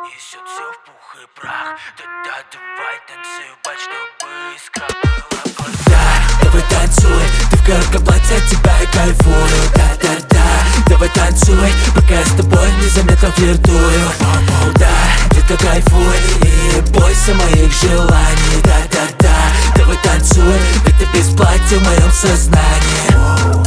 разнесет все в пух и прах. Тогда давай танцевать, чтобы искра была в глазах. Да, давай танцуй, ты в коротком платье, от тебя я кайфую. Да-да-да, давай танцуй, пока я с тобой незаметно флиртую. Да, детка, кайфуй и бойся моих желаний. Да-да-да, давай танцуй, ведь ты без платья в моем сознании.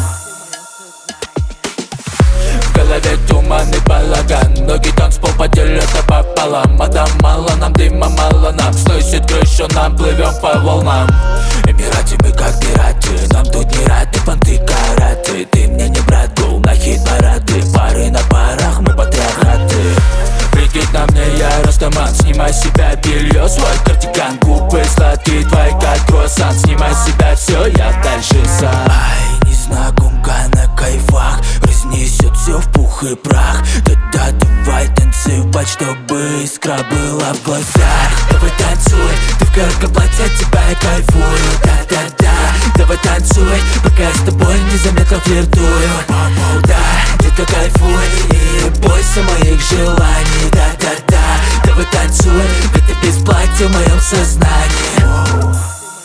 В голове туман и балаган, ноги танцпол поделят пополам. Мадам, мало нам дыма, мало нам, сносит крышу, нам плывем по волнам. Эмирати, мы как пираты, нам тут не рады, понты караты. Ты мне не брат, гол на хит-парады, пары на парах, мы патриархаты. Прикинь на мне, я растаман, снимай с себя белье, свой кардиган. Губы сладкие, твои как круассан, снимай с себя все, я дальше сам. Ай, незнакомка на кайфах, разнесет все в пух и прах. Тогда давай танцевать, чтобы искра была в глазах. Давай танцуй, ты в коротком платье, от тебя я кайфую. Да-да-да, давай танцуй, пока я с тобой незаметно флиртую. Да, детка, кайфуй и бойся моих желаний. Да-да-да, давай танцуй, ведь ты без платья в моем сознании.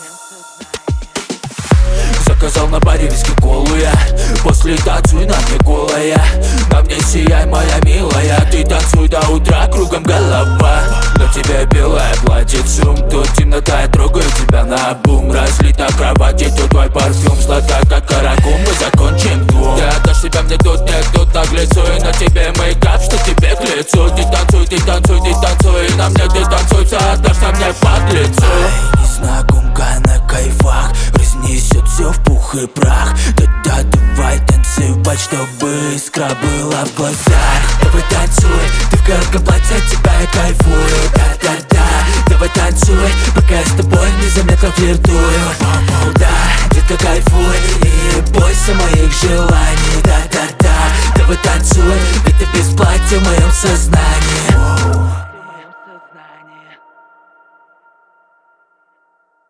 Заказал на баре виски колу я, после танцуй на мне голая. На мне сияй, моя милая, ты танцуй до утра, кругом голова. На тебе белое платье, цум, тут темнота, я трогаю тебя наобум. Разлита кровати, тут твой парфюм, сладка как каракум, мы закончим двум. Ты отдашь себя мне тут, нет, тут наглецу, и на тебе мейкап, что тебе к лицу. Ты танцуй, ты танцуй, ты танцуй, и на мне ты танцуй, все отдашься мне под лицо. Ай, незнакомка на кайфах, разнесет все в пух и прах. Тогда давай танцевать, чтобы искра была в глазах. Давай танцуй, ты в коротком платье, от тебя я кайфую. Да-да-да, давай танцуй, пока я с тобой незаметно флиртую. Да, детка, кайфуй и бойся моих желаний. Да-да-да, давай танцуй, ведь ты без платья в моем сознании.